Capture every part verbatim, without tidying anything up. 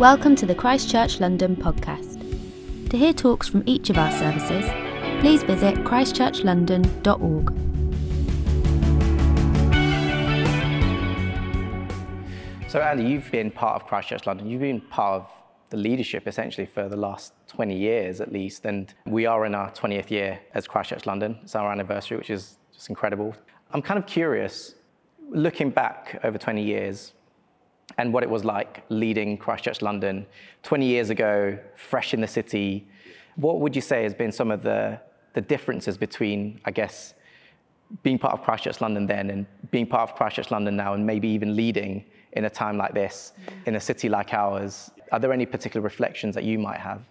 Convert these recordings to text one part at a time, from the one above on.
Welcome to the Christchurch London podcast. To hear talks from each of our services, please visit christchurch london dot org. So Andy, you've been part of Christchurch London. You've been part of the leadership essentially for the last twenty years at least, and we are in our twentieth year as Christchurch London. It's our anniversary, which is just incredible. I'm kind of curious, looking back over twenty years and what it was like leading Christchurch London twenty years ago, fresh in the city. What would you say has been some of the, the differences between, I guess, being part of Christchurch London then and being part of Christchurch London now, and maybe even leading in a time like this, in a city like ours? Are there any particular reflections that you might have?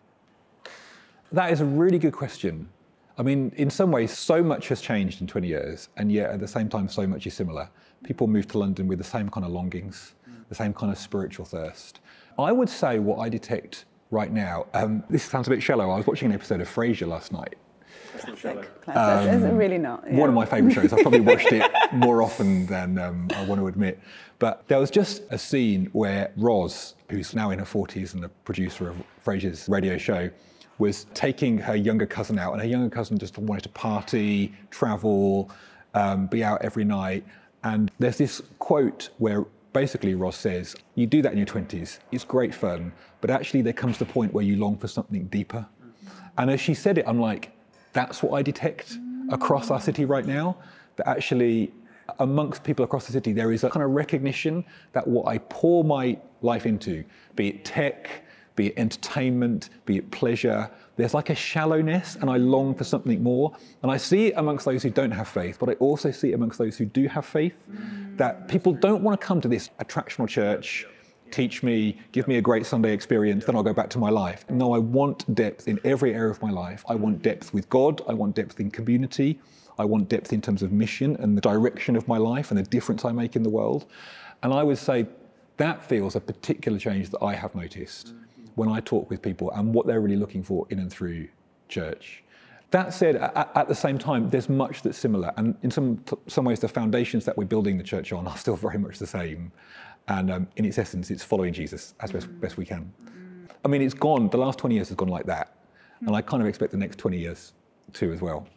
That is a really good question. I mean, in some ways, so much has changed in twenty years, and yet at the same time, so much is similar. People move to London with the same kind of longings, the same kind of spiritual thirst. I would say what I detect right now, um, this sounds a bit shallow. I was watching an episode of Frasier last night. Classic. Classic. Um, it's really not. Yeah. One of my favourite shows. I've probably watched it more often than um, I want to admit. But there was just a scene where Roz, who's now in her forties and the producer of Frasier's radio show, was taking her younger cousin out, and her younger cousin just wanted to party, travel, um, be out every night. And there's this quote where basically Roz says, you do that in your twenties, it's great fun, but actually there comes the point where you long for something deeper. And as she said it, I'm like, that's what I detect across our city right now, that actually amongst people across the city, there is a kind of recognition that what I pour my life into, be it tech, be it entertainment, be it pleasure, there's like a shallowness, and I long for something more. And I see it amongst those who don't have faith, but I also see it amongst those who do have faith, that people don't want to come to this attractional church, teach me, give me a great Sunday experience, then I'll go back to my life. No, I want depth in every area of my life. I want depth with God, I want depth in community, I want depth in terms of mission and the direction of my life and the difference I make in the world. And I would say that feels a particular change that I have noticed when I talk with people and what they're really looking for in and through church. That said, at, at the same time, there's much that's similar. And in some some ways, the foundations that we're building the church on are still very much the same. And um, in its essence, it's following Jesus as best, best we can. I mean, it's gone, the last twenty years has gone like that. And I kind of expect the next twenty years too as well.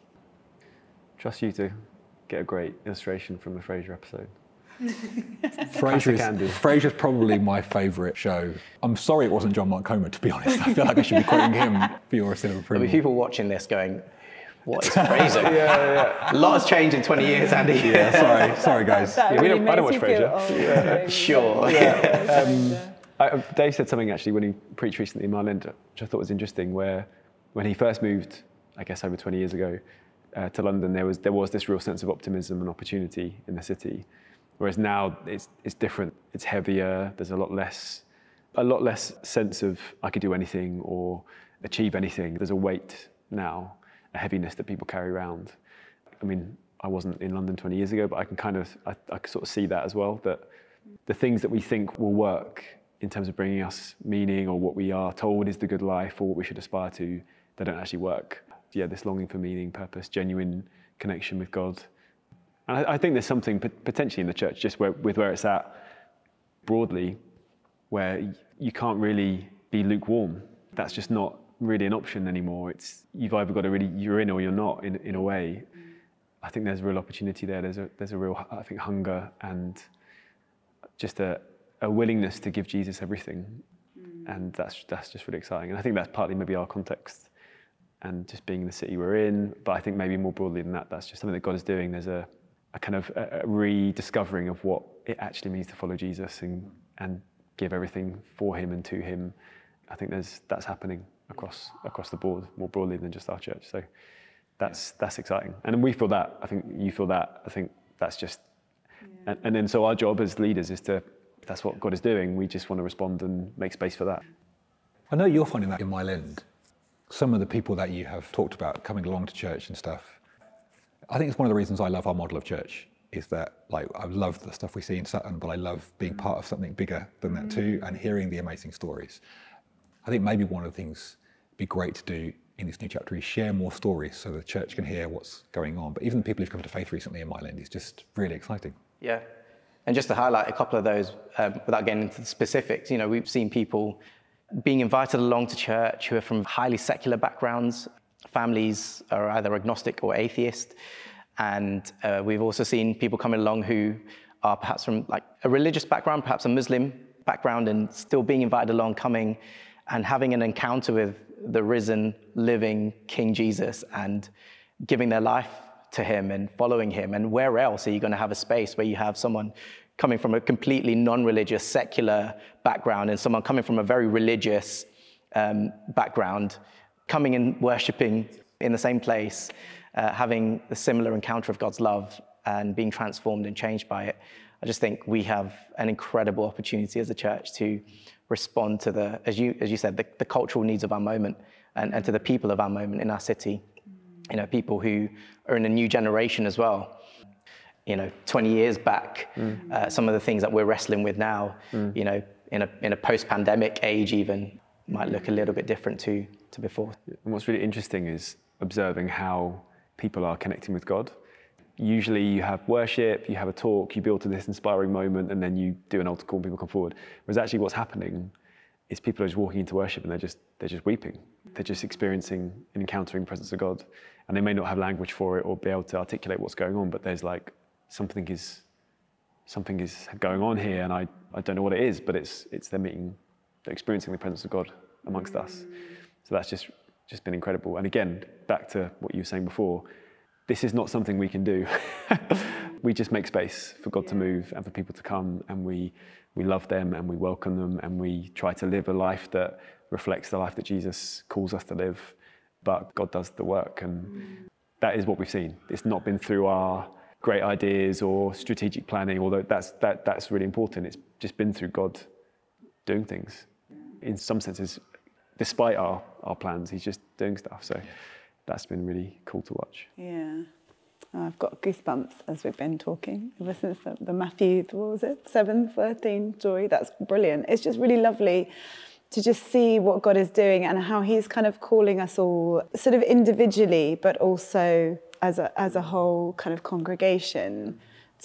Trust you to get a great illustration from the Frasier episode. Frasier is, Frasier's probably my favourite show. I'm sorry it wasn't John Mark-Comer, to be honest. I feel like I should be quoting him for your seal of approval. There'll be people watching this going, what is Frasier? yeah, yeah. A lot has changed in twenty years, Andy. Yeah, sorry, sorry guys. That Yeah, we really don't, I don't watch makes you feel Frasier. old, Yeah. really. Sure. Yeah. Um, I, Dave said something actually when he preached recently in Mile End, which I thought was interesting, where when he first moved, I guess over twenty years ago, uh, to London, there was there was this real sense of optimism and opportunity in the city. Whereas now it's it's different. It's heavier. There's a lot less, a lot less sense of I could do anything or achieve anything. There's a weight now, a heaviness that people carry around. I mean, I wasn't in London twenty years ago, but I can kind of I, I can sort of see that as well. That the things that we think will work in terms of bringing us meaning, or what we are told is the good life, or what we should aspire to, they don't actually work. Yeah, this longing for meaning, purpose, genuine connection with God. And I, I think there's something potentially in the church, just where, with where it's at broadly, where you can't really be lukewarm. That's just not really an option anymore. It's you've either got to really, you're in or you're not, in, in a way. I think there's a real opportunity there. There's a there's a real, I think, hunger and just a, a willingness to give Jesus everything. And that's that's just really exciting. And I think that's partly maybe our context and just being in the city we're in. But I think maybe more broadly than that, that's just something that God is doing. There's a a kind of a rediscovering of what it actually means to follow Jesus and, and give everything for him and to him. I think there's that's happening across across the board, more broadly than just our church. So that's that's exciting. And we feel that, I think you feel that, I think that's just, yeah. and, and then so our job as leaders is to, if that's what God is doing, we just want to respond and make space for that. I know you're finding that in Mile End. Some of the people that you have talked about coming along to church and stuff, I think it's one of the reasons I love our model of church, is that like I love the stuff we see in Sutton, but I love being part of something bigger than that too, and hearing the amazing stories. I think maybe one of the things it'd be great to do in this new chapter is share more stories so the church can hear what's going on. But even the people who've come to faith recently in Mile End is just really exciting. Yeah. And just to highlight a couple of those, um, without getting into the specifics, you know, we've seen people being invited along to church who are from highly secular backgrounds. Families are either agnostic or atheist. And uh, we've also seen people coming along who are perhaps from like a religious background, perhaps a Muslim background, and still being invited along, coming and having an encounter with the risen, living King Jesus and giving their life to him and following him. And where else are you going to have a space where you have someone coming from a completely non-religious, secular background and someone coming from a very religious um, background, coming and worshipping in the same place, uh, having a similar encounter of God's love and being transformed and changed by it? I just think we have an incredible opportunity as a church to respond to the, as you as you said, the, the cultural needs of our moment and, and to the people of our moment in our city. You know, people who are in a new generation as well. You know, twenty years back, mm. uh, some of the things that we're wrestling with now, mm. you know, in a in a post-pandemic age even, might look a little bit different to, to before. And what's really interesting is observing how people are connecting with God. Usually you have worship, you have a talk, you build to this inspiring moment, and then you do an altar call and people come forward. Whereas actually what's happening is people are just walking into worship and they're just they're just weeping. They're just experiencing and encountering the presence of God. And they may not have language for it or be able to articulate what's going on, but there's like something is something is going on here, and I, I don't know what it is, but it's it's they're meeting, they're experiencing the presence of God amongst us. So that's just just been incredible. And again, back to what you were saying before, this is not something we can do. We just make space for God yeah. to move and for people to come, and we we love them and we welcome them, and we try to live a life that reflects the life that Jesus calls us to live. But God does the work, and mm. that is what we've seen. It's not been through our great ideas or strategic planning, although that's that that's really important. It's just been through God doing things. In some senses, despite our, our plans, he's just doing stuff. So that's been really cool to watch. Yeah. Oh, I've got goosebumps as we've been talking ever since the, the Matthew, what was it, seven, thirteen story. That's brilliant. It's just really lovely to just see what God is doing and how he's kind of calling us all sort of individually, but also as a, as a whole kind of congregation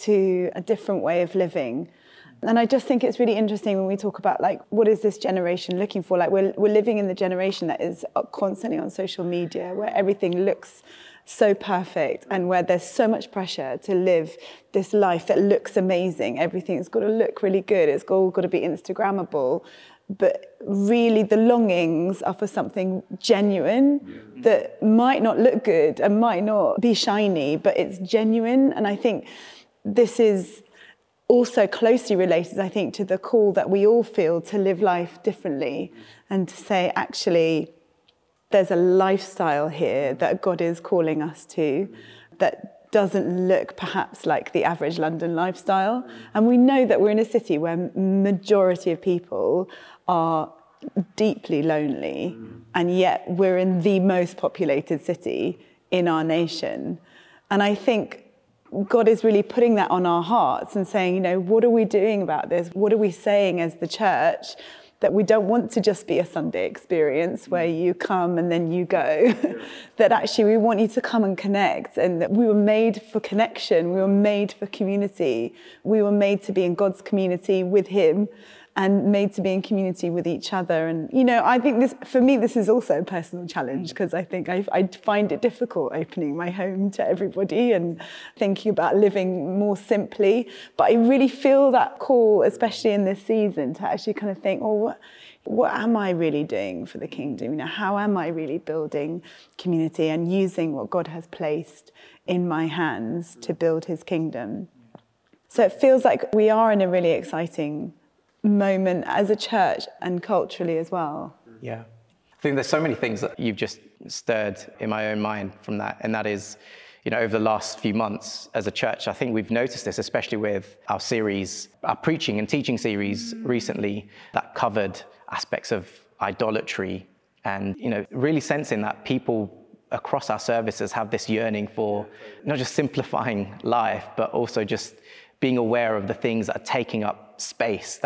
to a different way of living. And I just think it's really interesting when we talk about like, what is this generation looking for? Like we're, we're living in the generation that is constantly on social media, where everything looks so perfect and where there's so much pressure to live this life that looks amazing. Everything's got to look really good. It's all got to be Instagrammable. But really the longings are for something genuine that might not look good and might not be shiny, but it's genuine. And I think this is also closely related, I think, to the call that we all feel to live life differently and to say, actually, there's a lifestyle here that God is calling us to that doesn't look perhaps like the average London lifestyle. And we know that we're in a city where majority of people are deeply lonely, and yet we're in the most populated city in our nation. And I think God is really putting that on our hearts and saying, you know, what are we doing about this? What are we saying as the church? That we don't want to just be a Sunday experience where you come and then you go. That actually we want you to come and connect, and that we were made for connection. We were made for community. We were made to be in God's community with him and made to be in community with each other. And, you know, I think this, for me, this is also a personal challenge, because I think I, I find it difficult opening my home to everybody and thinking about living more simply. But I really feel that call, especially in this season, to actually kind of think, well, what, what am I really doing for the kingdom? You know, how am I really building community and using what God has placed in my hands to build his kingdom? So it feels like we are in a really exciting moment as a church and culturally as well. Yeah. I think there's so many things that you've just stirred in my own mind from that. And that is, you know, over the last few months as a church, I think we've noticed this, especially with our series, our preaching and teaching series recently that covered aspects of idolatry, and, you know, really sensing that people across our services have this yearning for not just simplifying life, but also just being aware of the things that are taking up space that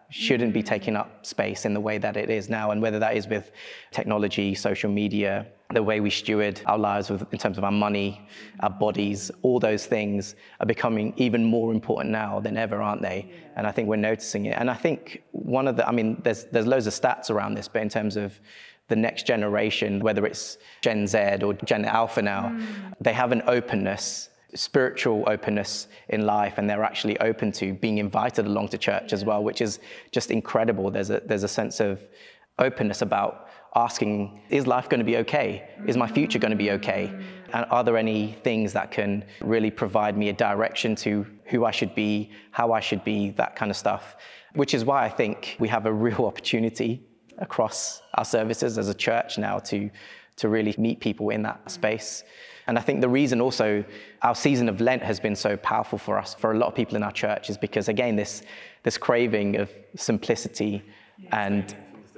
shouldn't be taking up space in the way that it is now. And whether that is with technology, social media, the way we steward our lives with, in terms of our money, our bodies, all those things are becoming even more important now than ever, aren't they? Yeah. And I think we're noticing it. And I think one of the, I mean, there's there's loads of stats around this, but in terms of the next generation, whether it's Gen Z or Gen Alpha now, mm. they have an openness, spiritual openness in life, and they're actually open to being invited along to church as well, which is just incredible. There's a there's a sense of openness about asking, is life going to be okay? Is my future going to be okay? And are there any things that can really provide me a direction to who I should be, how I should be, that kind of stuff? Which is why I think we have a real opportunity across our services as a church now to, to really meet people in that space. And I think the reason also our season of Lent has been so powerful for us, for a lot of people in our church, is because, again, this, this craving of simplicity and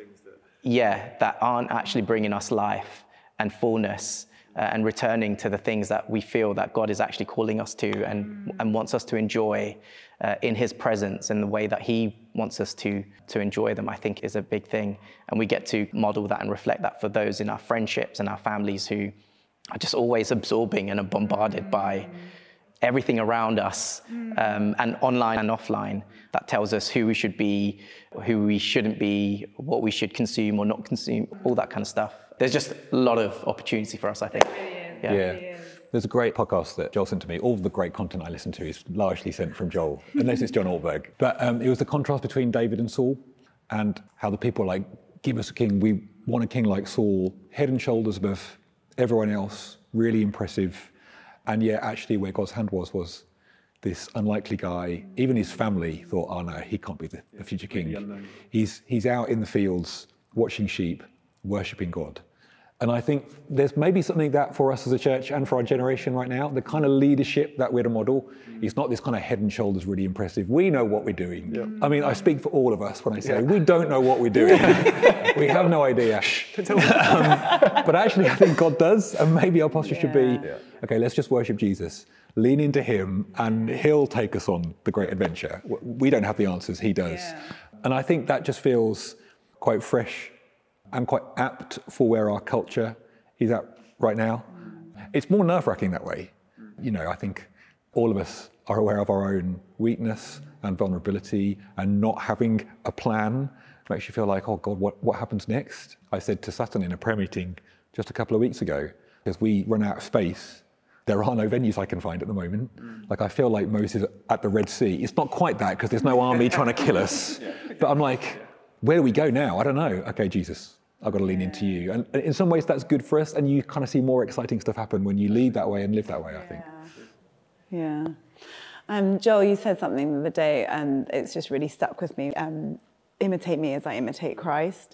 yeah, that aren't actually bringing us life and fullness uh, and returning to the things that we feel that God is actually calling us to and, mm. and wants us to enjoy uh, in his presence and the way that he wants us to, to enjoy them, I think is a big thing. And we get to model that and reflect that for those in our friendships and our families who are just always absorbing and are bombarded mm. by everything around us, um, and online and offline, that tells us who we should be, who we shouldn't be, what we should consume or not consume, all that kind of stuff. There's just a lot of opportunity for us, I think. Yeah. yeah. There's a great podcast that Joel sent to me. All the great content I listen to is largely sent from Joel, unless it's John Ortberg. But um, it was the contrast between David and Saul, and how the people are like, give us a king. We want a king like Saul, head and shoulders above everyone else, really impressive. And yet, actually, where God's hand was, was this unlikely guy. Even his family thought, oh no, he can't be the, the future king. He's, he's out in the fields, watching sheep, worshipping God. And I think there's maybe something that for us as a church and for our generation right now, the kind of leadership that we're to model is not this kind of head and shoulders really impressive. We know what we're doing. Yeah. I mean, I speak for all of us when I say yeah. we don't know what we're doing. We have no idea. um, but actually, I think God does. And maybe our posture yeah. should be, yeah. okay, let's just worship Jesus, lean into him, and he'll take us on the great adventure. We don't have the answers, he does. Yeah. And I think that just feels quite fresh and quite apt for where our culture is at right now. It's more nerve-wracking that way. You know, I think all of us are aware of our own weakness and vulnerability, and not having a plan makes you feel like, oh God, what, what happens next? I said to Sutton in a prayer meeting just a couple of weeks ago, because we run out of space, there are no venues I can find at the moment. Like, I feel like Moses at the Red Sea. It's not quite that, because there's no army trying to kill us. But I'm like, where do we go now? I don't know. Okay, Jesus, I've got to lean into you. And in some ways that's good for us, and you kind of see more exciting stuff happen when you lead that way and live that way, I think. Yeah. Um, Joel, you said something the other day, and it's just really stuck with me. Um, imitate me as I imitate Christ.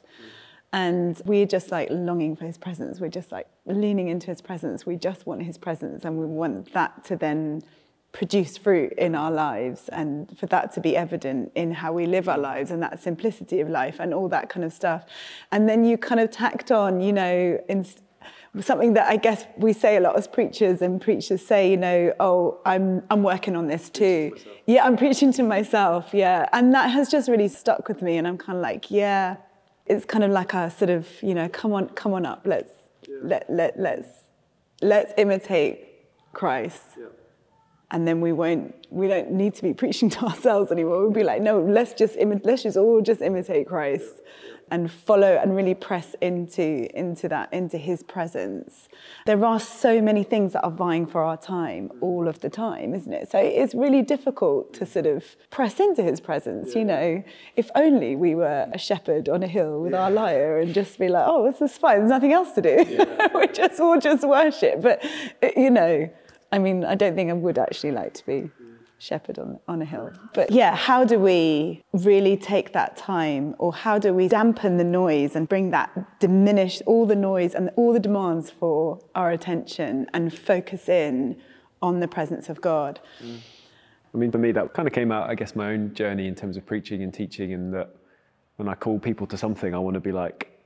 And we're just like longing for his presence. We're just like leaning into his presence. We just want his presence, and we want that to then produce fruit in our lives, and for that to be evident in how we live our lives, and that simplicity of life and all that kind of stuff. And then you kind of tacked on, you know, in something that I guess we say a lot as preachers, and preachers say, you know, oh, I'm I'm working on this too. Yeah, I'm preaching to myself, yeah. And that has just really stuck with me, and I'm kind of like, yeah, it's kind of like a sort of, you know, come on, come on up, let's yeah. let let let's let's imitate Christ. Yeah. And then we won't, we don't need to be preaching to ourselves anymore. We'll be like, no, let's just, imi- let's just all just imitate Christ and follow and really press into, into that, into his presence. There are so many things that are vying for our time all of the time, isn't it? So it's really difficult to sort of press into his presence, yeah. you know. If only we were a shepherd on a hill with yeah. our lyre and just be like, oh, this is fine, there's nothing else to do. Yeah. we just all just worship. But, you know, I mean, I don't think I would actually like to be shepherd on, on a hill. But yeah, how do we really take that time, or how do we dampen the noise and bring that, diminish all the noise and all the demands for our attention and focus in on the presence of God? Mm. I mean, for me, that kind of came out, I guess, my own journey in terms of preaching and teaching, and that when I call people to something, I want to be like,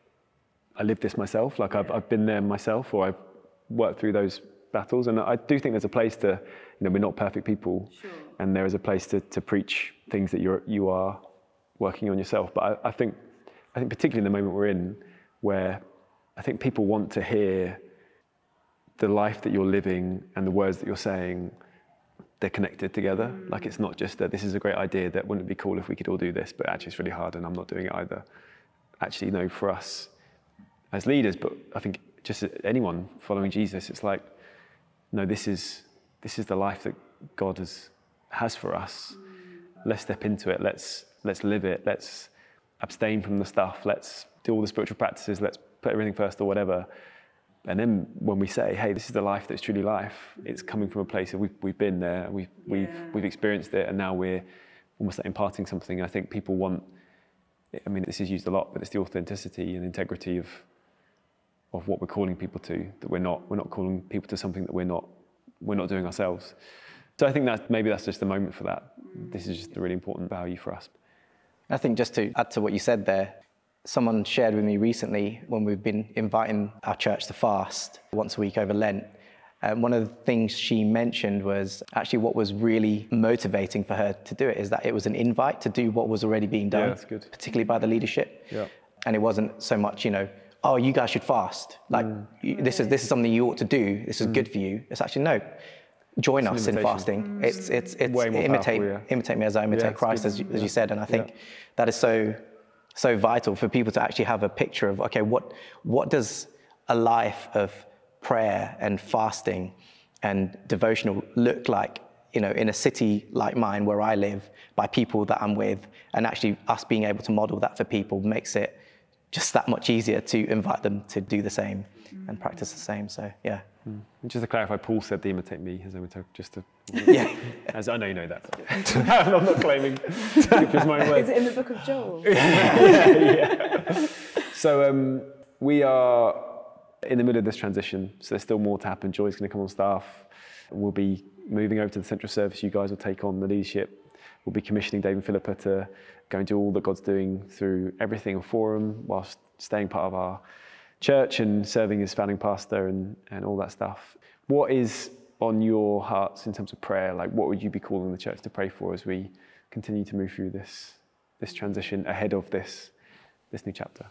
I live this myself, like I've, I've been there myself, or I've worked through those battles. And I do think there's a place to, you know, we're not perfect people, sure. and there is a place to, to preach things that you're you are working on yourself. But I, I think, I think particularly in the moment we're in, where I think people want to hear the life that you're living and the words that you're saying, they're connected together. Mm. Like it's not just that this is a great idea, that wouldn't it be cool if we could all do this, but actually it's really hard and I'm not doing it either. Actually, you know, for us as leaders, but I think just anyone following Jesus, it's like, no, this is this is the life that God has has for us. Mm. Let's step into it. Let's let's live it. Let's abstain from the stuff. Let's do all the spiritual practices. Let's put everything first or whatever. And then when we say, hey, this is the life that's truly life, it's coming from a place that we've, we've been there, we've, yeah. we've, we've experienced it, and now we're almost like imparting something. I think people want, I mean, this is used a lot, but it's the authenticity and integrity of of what we're calling people to, that we're not we're not calling people to something that we're not we're not doing ourselves. So I think that maybe that's just the moment for that. This is just a really important value for us. I think just to add to what you said there, someone shared with me recently when we've been inviting our church to fast once a week over Lent. And one of the things she mentioned was actually what was really motivating for her to do it is that it was an invite to do what was already being done, yeah, that's good. Particularly by the leadership. Yeah. And it wasn't so much, you know, oh, you guys should fast. Like, mm. you, this is this is something you ought to do. This is mm. good for you. It's actually, no, join it's us in fasting. Mm. It's, it's, it's Way more imitate, powerful, yeah. imitate me as I imitate yeah, Christ, as you, as yeah. you said. And I think yeah. that is so, so vital for people to actually have a picture of, okay, what what does a life of prayer and fasting and devotional look like, you know, in a city like mine where I live, by people that I'm with, and actually us being able to model that for people makes it just that much easier to invite them to do the same mm. and practice the same. So, yeah. Mm. And just to clarify, Paul said to imitate me as I imitate, just to, yeah. as I know you know that. I'm not claiming it was my word. Is it in the book of Joel? yeah, yeah. So um, we are in the middle of this transition, so there's still more to happen. Joy's going to come on staff. We'll be moving over to the central service. You guys will take on the leadership. We'll be commissioning Dave and Philippa to go and do all that God's doing through everything on Forum, whilst staying part of our church and serving as founding pastor and, and all that stuff. What is on your hearts in terms of prayer? Like, what would you be calling the church to pray for as we continue to move through this this transition ahead of this this new chapter?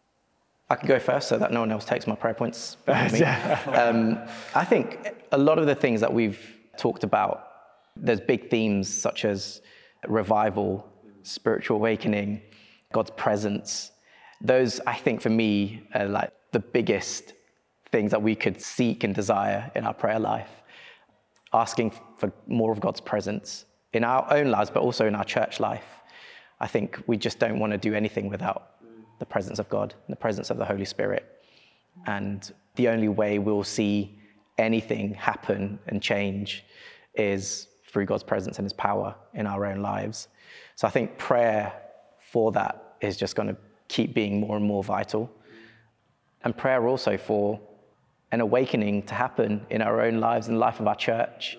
I can go first so that no one else takes my prayer points behind me. um, I think a lot of the things that we've talked about, there's big themes such as revival, spiritual awakening, God's presence. Those, I think, for me, are like the biggest things that we could seek and desire in our prayer life. Asking for more of God's presence in our own lives, but also in our church life. I think we just don't want to do anything without the presence of God, the presence of the Holy Spirit. And the only way we'll see anything happen and change is through God's presence and his power in our own lives. So I think prayer for that is just going to keep being more and more vital. And prayer also for an awakening to happen in our own lives and the life of our church,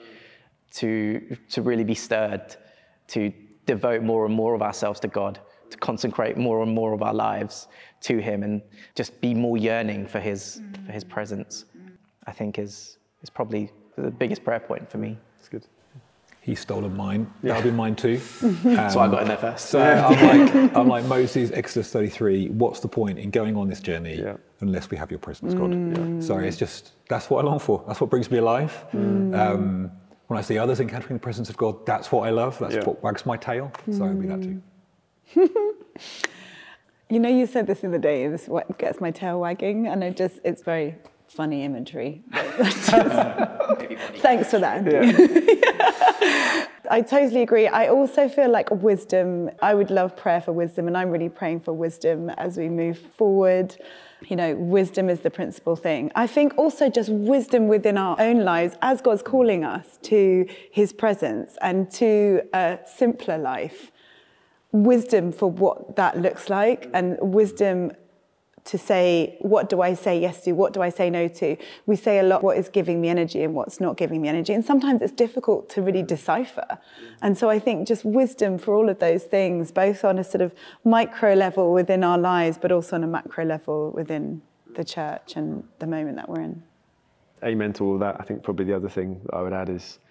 to, to really be stirred, to devote more and more of ourselves to God, to consecrate more and more of our lives to him, and just be more yearning for his for his presence, I think is is probably the biggest prayer point for me. That's good. He's stolen mine. Yeah. That'll be mine too. Um, so I got in there first. So I'm like, I'm like Moses, Exodus thirty-three. What's the point in going on this journey yeah. unless we have your presence, God? Mm. Yeah. Sorry, it's just, that's what I long for. That's what brings me alive. Mm. Um, when I see others encountering the presence of God, that's what I love. That's yeah. what wags my tail. Mm. So I'll be that too. You know, you said this the other day, this what gets my tail wagging, and it just, it's very funny imagery. Just, thanks for that. Yeah. I totally agree. I also feel like wisdom, I would love prayer for wisdom, and I'm really praying for wisdom as we move forward. You know, wisdom is the principal thing. I think also just wisdom within our own lives as God's calling us to his presence and to a simpler life. Wisdom for what that looks like, and wisdom to say, what do I say yes to? What do I say no to? We say a lot what is giving me energy and what's not giving me energy. And sometimes it's difficult to really decipher. And so I think just wisdom for all of those things, both on a sort of micro level within our lives, but also on a macro level within the church and the moment that we're in. Amen to all of that. I think probably the other thing that I would add is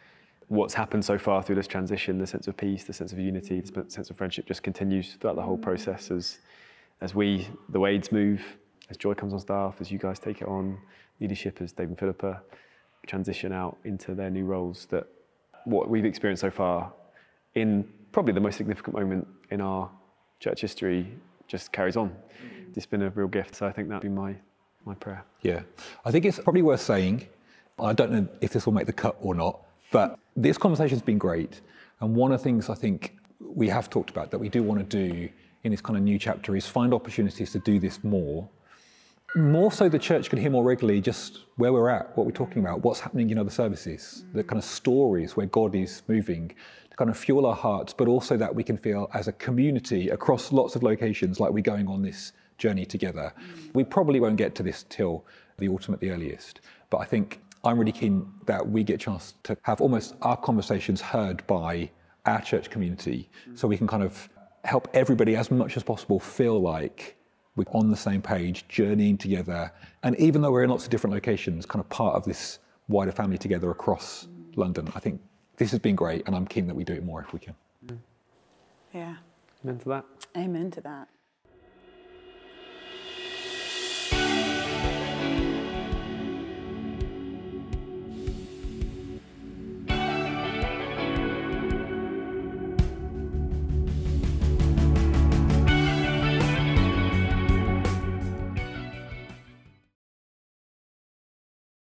what's happened so far through this transition, the sense of peace, the sense of unity, the sense of friendship just continues throughout the whole process as as we, the Wades, move, as Joy comes on staff, as you guys take it on, leadership as Dave and Philippa transition out into their new roles, that what we've experienced so far in probably the most significant moment in our church history just carries on. It's been a real gift, so I think that'd be my, my prayer. Yeah, I think it's probably worth saying, I don't know if this will make the cut or not, but this conversation's been great. And one of the things I think we have talked about that we do want to do in this kind of new chapter is find opportunities to do this more. More so the church can hear more regularly just where we're at, what we're talking about, what's happening in other services, the kind of stories where God is moving to kind of fuel our hearts, but also that we can feel as a community across lots of locations like we're going on this journey together. Mm. We probably won't get to this till the autumn at the earliest, but I think I'm really keen that we get a chance to have almost our conversations heard by our church community, mm. so we can kind of help everybody as much as possible feel like we're on the same page, journeying together, and even though we're in lots of different locations, kind of part of this wider family together across mm. London. I think this has been great, and I'm keen that we do it more if we can. Yeah. Amen to that. Amen to that.